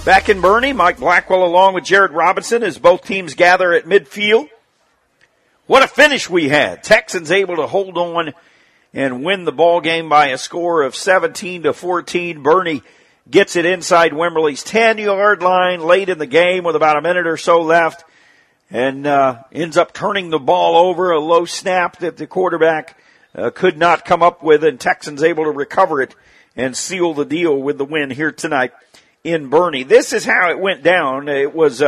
Back in Boerne, Mike Blackwell along with Jared Robinson as both teams gather at midfield. What a finish we had. Texans able to hold on and win the ball game by a score of 17-14. Boerne gets it inside Wimberley's 10-yard line late in the game with about a minute or so left and ends up turning the ball over, a low snap that the quarterback could not come up with, and Texans able to recover it and seal the deal with the win here tonight in Boerne. This is how it went down. It was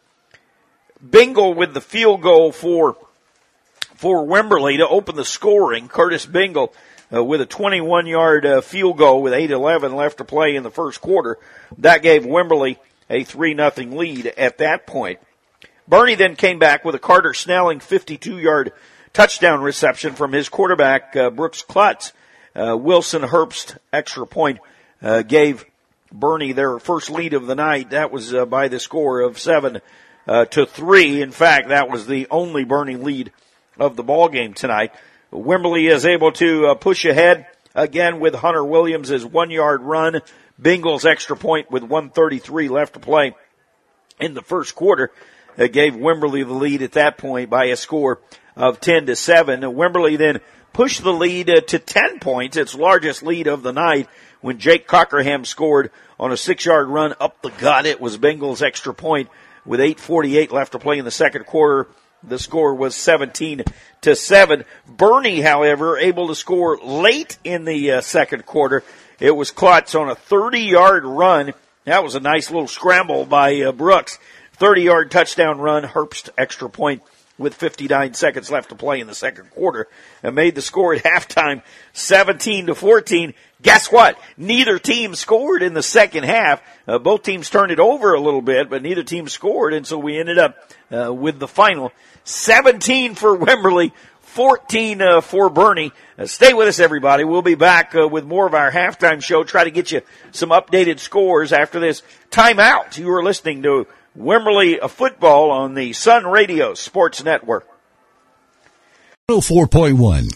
Bingle with the field goal for Wimberley to open the scoring. Curtis Bingle with a 21-yard field goal with 8:11 left to play in the first quarter. That gave Wimberley a 3-0 lead at that point. Boerne then came back with a Carter Snelling 52-yard touchdown reception from his quarterback, Brooks Klutz. Wilson Herbst extra point gave Boerne their first lead of the night. That was by the score of 7-3. In fact, that was the only Boerne lead of the ball game tonight. Wimberley is able to push ahead again with Hunter Williams' 1-yard run. Bingle's extra point with 1:33 left to play in the first quarter gave Wimberley the lead at that point by a score of 10-7. Wimberley then pushed the lead to 10 points, its largest lead of the night, when Jake Cockerham scored on a 6-yard run up the gut. It was Bingle's extra point with 8:48 left to play in the second quarter. The score was 17-7. Boerne, however, able to score late in the second quarter. It was Klutz on a 30-yard run. That was a nice little scramble by Brooks. 30-yard touchdown run. Herbst extra point with 59 seconds left to play in the second quarter and made the score at halftime 17-14. Guess what? Neither team scored in the second half. Both teams turned it over a little bit, but neither team scored, and so we ended up with the final 17 for Wimberley, 14 for Boerne. Stay with us, everybody. We'll be back with more of our halftime show. Try to get you some updated scores after this timeout. You are listening to Wimberley football on the Sun Radio Sports Network. 104.1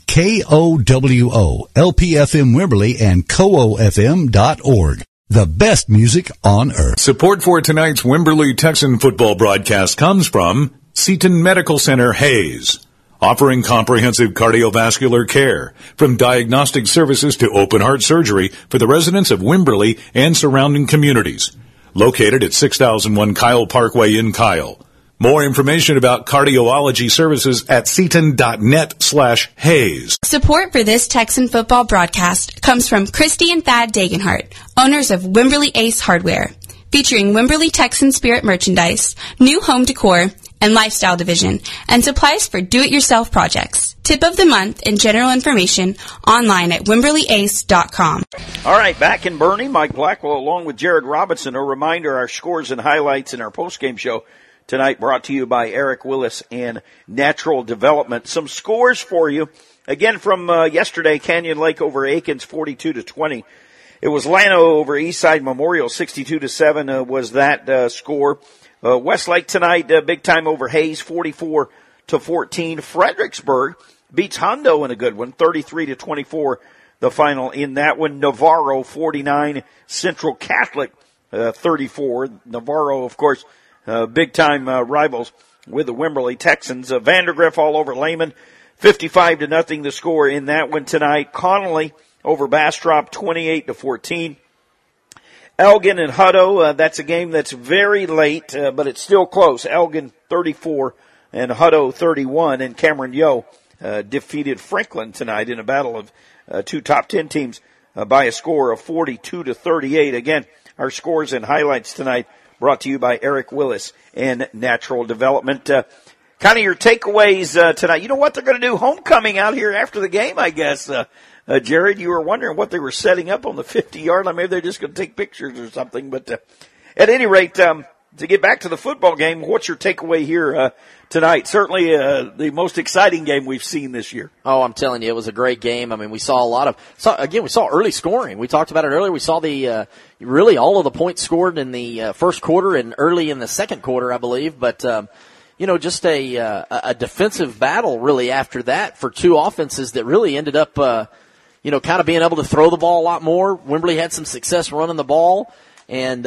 KOWO, LPFM Wimberley, and KOOFM.org. The best music on earth. Support for tonight's Wimberley Texan football broadcast comes from Seton Medical Center Hayes, offering comprehensive cardiovascular care, from diagnostic services to open heart surgery for the residents of Wimberley and surrounding communities. Located at 6001 Kyle Parkway in Kyle. More information about cardiology services at seton.net/Hayes. Support for this Texan football broadcast comes from Christy and Thad Dagenhart, owners of Wimberley Ace Hardware, featuring Wimberley Texan Spirit merchandise, new home decor, and lifestyle division, and supplies for do-it-yourself projects. Tip of the month and general information online at WimberleyAce.com. All right, back in Boerne, Mike Blackwell along with Jared Robinson. A reminder, our scores and highlights in our postgame show tonight brought to you by Eric Willis and Natural Development. Some scores for you. Again, from yesterday, Canyon Lake over Aikens, 42-20. It was Llano over Eastside Memorial, 62-7 was that score. Westlake tonight, big time over Hayes, 44-14. Fredericksburg beats Hondo in a good one, 33-24. The final in that one. Navarro, 49. Central Catholic, 34. Navarro, of course, big time rivals with the Wimberley Texans. Vandergrift all over Lehman, 55-0 the score in that one tonight. Connolly over Bastrop, 28-14. Elgin and Hutto, that's a game that's very late, but it's still close. Elgin 34 and Hutto 31, and Cameron Yo defeated Franklin tonight in a battle of two top 10 teams by a score of 42-38. Again, our scores and highlights tonight brought to you by Eric Willis and Natural Development. Kind of your takeaways tonight. You know what they're going to do? Homecoming out here after the game, I guess. Jared, you were wondering what they were setting up on the 50-yard line. Maybe they're just going to take pictures or something. But at any rate, to get back to the football game, what's your takeaway here tonight? Certainly the most exciting game we've seen this year. Oh, I'm telling you, it was a great game. I mean, we saw a lot of we saw early scoring. We talked about it earlier. We saw the really all of the points scored in the first quarter and early in the second quarter, I believe. But just a defensive battle really after that for two offenses that really ended up kind of being able to throw the ball a lot more. Wimberley had some success running the ball, And,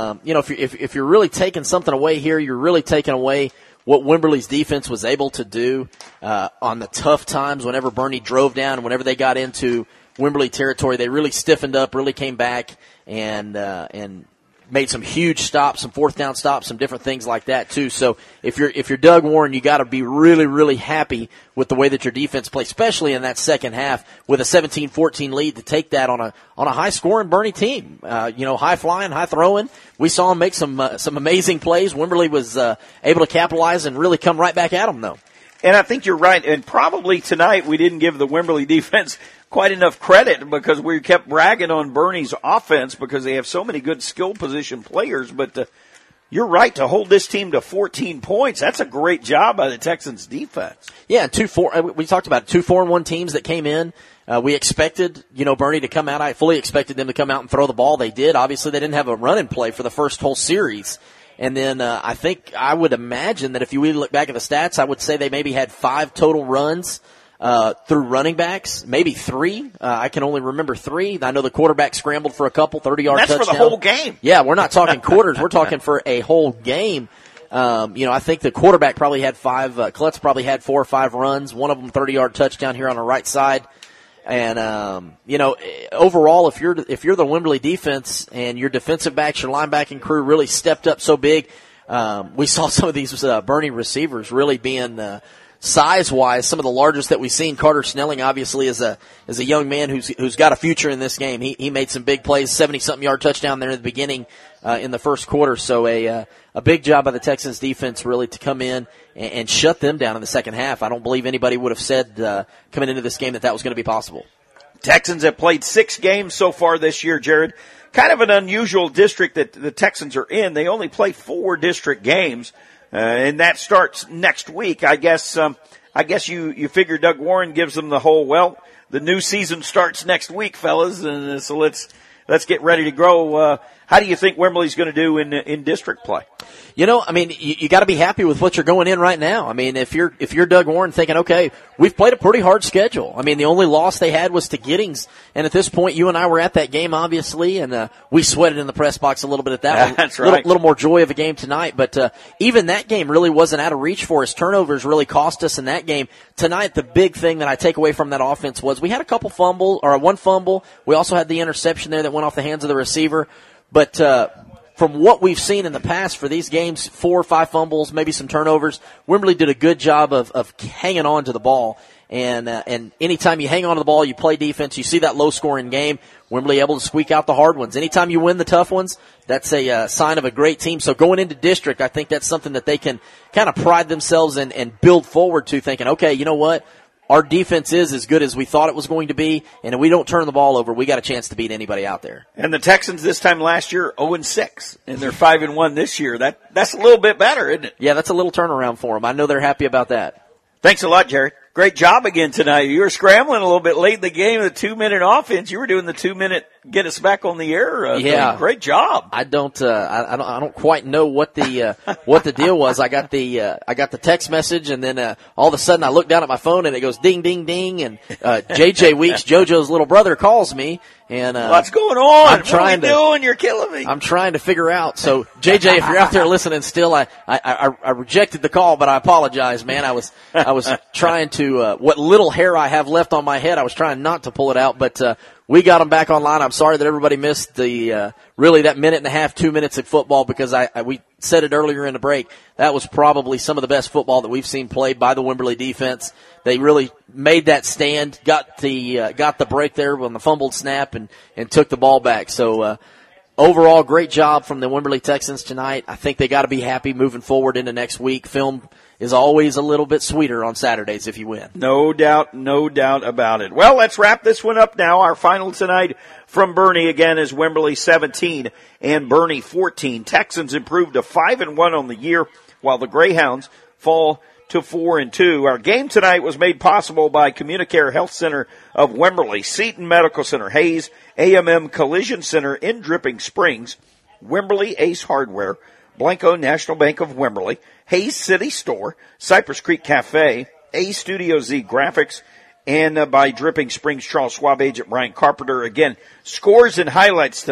if you're really taking something away here, you're really taking away what Wimberley's defense was able to do, on the tough times whenever Bernie drove down and whenever they got into Wimberley territory. They really stiffened up, really came back and made some huge stops, some fourth down stops, some different things like that too. So if you're Doug Warren, you got to be really, really happy with the way that your defense played, especially in that second half with a 17-14 lead to take that on a high scoring Bernie team. High flying, high throwing. We saw them make some amazing plays. Wimberley was able to capitalize and really come right back at them though. And I think you're right. And probably tonight we didn't give the Wimberley defense quite enough credit because we kept bragging on Bernie's offense because they have so many good skill position players. But you're right, to hold this team to 14 points, that's a great job by the Texans defense. Yeah, 2-4. We talked about 2-4-1 teams that came in. We expected, Bernie to come out. I fully expected them to come out and throw the ball. They did. Obviously, they didn't have a run and play for the first whole series. And then I would imagine that if you really look back at the stats, I would say they maybe had 5 total runs through running backs, maybe 3. I can only remember 3. I know the quarterback scrambled for a couple, 30-yard touchdown. That's for the whole game. Yeah, we're not talking quarters. We're talking for a whole game. I think the quarterback probably had 5. Klutz probably had 4 or 5 runs, one of them 30-yard touchdown here on the right side. And, overall, if you're the Wimberley defense and your defensive backs, your linebacking crew really stepped up so big, we saw some of these, Bernie receivers really being, size-wise, some of the largest that we've seen. Carter Snelling obviously is a young man who's got a future in this game. He made some big plays, 70-something yard touchdown there in the beginning, in the first quarter. So a big job by the Texans defense really to come in and shut them down in the second half. I don't believe anybody would have said, coming into this game that was going to be possible. Texans have played 6 games so far this year, Jared. Kind of an unusual district that the Texans are in. They only play 4 district games. And that starts next week. I guess you figure Doug Warren gives them the whole, the new season starts next week, fellas, and so let's get ready to grow. How do you think Wimberley's going to do in district play? You got to be happy with what you're going in right now. I mean, if you're Doug Warren thinking, okay, we've played a pretty hard schedule. I mean, the only loss they had was to Giddings, and at this point, you and I were at that game, obviously, and we sweated in the press box a little bit at that one. That's right. A little more joy of a game tonight, but even that game really wasn't out of reach for us. Turnovers really cost us in that game. Tonight, the big thing that I take away from that offense was we had one fumble. We also had the interception there that went off the hands of the receiver, but from what we've seen in the past for these games, 4 or 5 fumbles, maybe some turnovers, Wimberley did a good job of hanging on to the ball. And anytime you hang on to the ball, you play defense, you see that low-scoring game, Wimberley able to squeak out the hard ones. Anytime you win the tough ones, that's a sign of a great team. So going into district, I think that's something that they can kind of pride themselves in and build forward to, thinking, okay, you know what? Our defense is as good as we thought it was going to be, and if we don't turn the ball over, we got a chance to beat anybody out there. And the Texans this time last year, 0-6, and they're 5-1 this year. That's a little bit better, isn't it? Yeah, that's a little turnaround for them. I know they're happy about that. Thanks a lot, Jared. Great job again tonight. You were scrambling a little bit late in the game, the 2-minute offense. You were doing the 2-minute get us back on the air. Yeah, great job. I don't quite know what the deal was. I got the text message, and then all of a sudden I look down at my phone and it goes ding, ding, ding, and JJ Weeks, JoJo's little brother, calls me. And what's going on? What are you doing? You're killing me. I'm trying to figure out. So JJ, if you're out there listening still, I rejected the call, but I apologize, man. I was trying to what little hair I have left on my head, I was trying not to pull it out, but we got them back online. I'm sorry that everybody missed the really that minute and a half, 2 minutes of football, because we said it earlier in the break. That was probably some of the best football that we've seen played by the Wimberley defense. They really made that stand, got the break there on the fumbled snap, and took the ball back. So overall, great job from the Wimberley Texans tonight. I think they got to be happy moving forward into next week. Film is always a little bit sweeter on Saturdays if you win. No doubt about it. Well, let's wrap this one up now. Our final tonight from Bernie again is Wimberley 17 and Bernie 14. Texans improved to 5-1 on the year, while the Greyhounds fall to 4-2. Our game tonight was made possible by Communicare Health Center of Wimberley, Seton Medical Center, Hayes, AMM Collision Center in Dripping Springs, Wimberley Ace Hardware, Blanco National Bank of Wimberley, Hayes City Store, Cypress Creek Cafe, A Studio Z Graphics, and by Dripping Springs Charles Schwab agent Brian Carpenter. Again, scores and highlights tonight.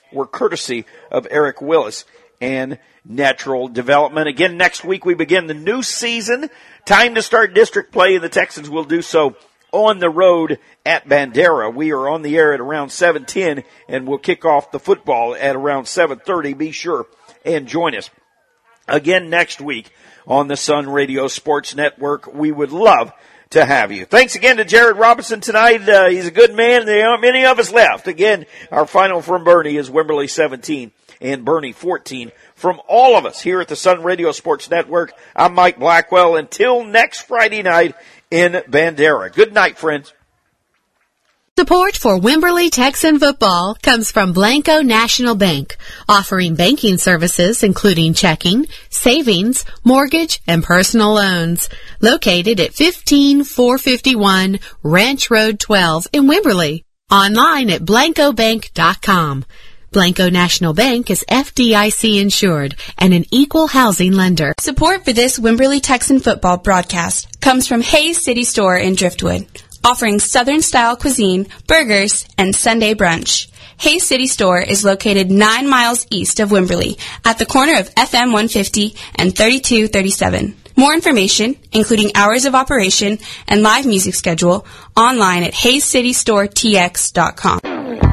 were courtesy of Eric Willis and Natural Development. Again, next week we begin the new season. Time to start district play, and the Texans will do so on the road at Bandera. We are on the air at around 7:10, and we'll kick off the football at around 7:30. Be sure and join us again next week on the Sun Radio Sports Network. We would love to have you. Thanks again to Jared Robinson tonight. He's a good man. There aren't many of us left. Again, our final from Bernie is Wimberley 17 and Bernie 14. From all of us here at the Sun Radio Sports Network, I'm Mike Blackwell. Until next Friday night in Bandera. Good night, friends. Support for Wimberley Texan football comes from Blanco National Bank, offering banking services including checking, savings, mortgage, and personal loans. Located at 15451 Ranch Road 12 in Wimberley. Online at blancobank.com. Blanco National Bank is FDIC insured and an equal housing lender. Support for this Wimberley Texan football broadcast comes from Hayes City Store in Driftwood, offering Southern-style cuisine, burgers, and Sunday brunch. Hayes City Store is located 9 miles east of Wimberley at the corner of FM 150 and 3237. More information, including hours of operation and live music schedule, online at hayescitystoretx.com.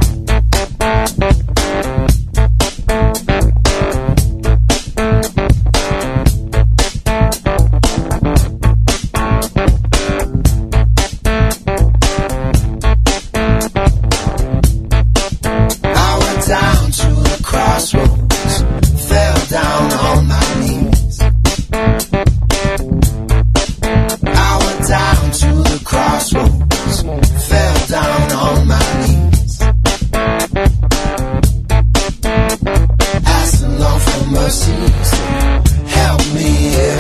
Crossroads, fell down on my knees. I went down to the crossroads, fell down on my knees. Asking Lord for mercy, so help me if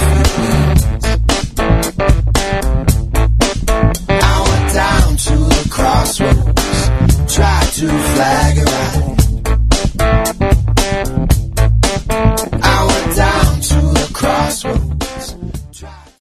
you please. I went down to the crossroads, tried to flag it right.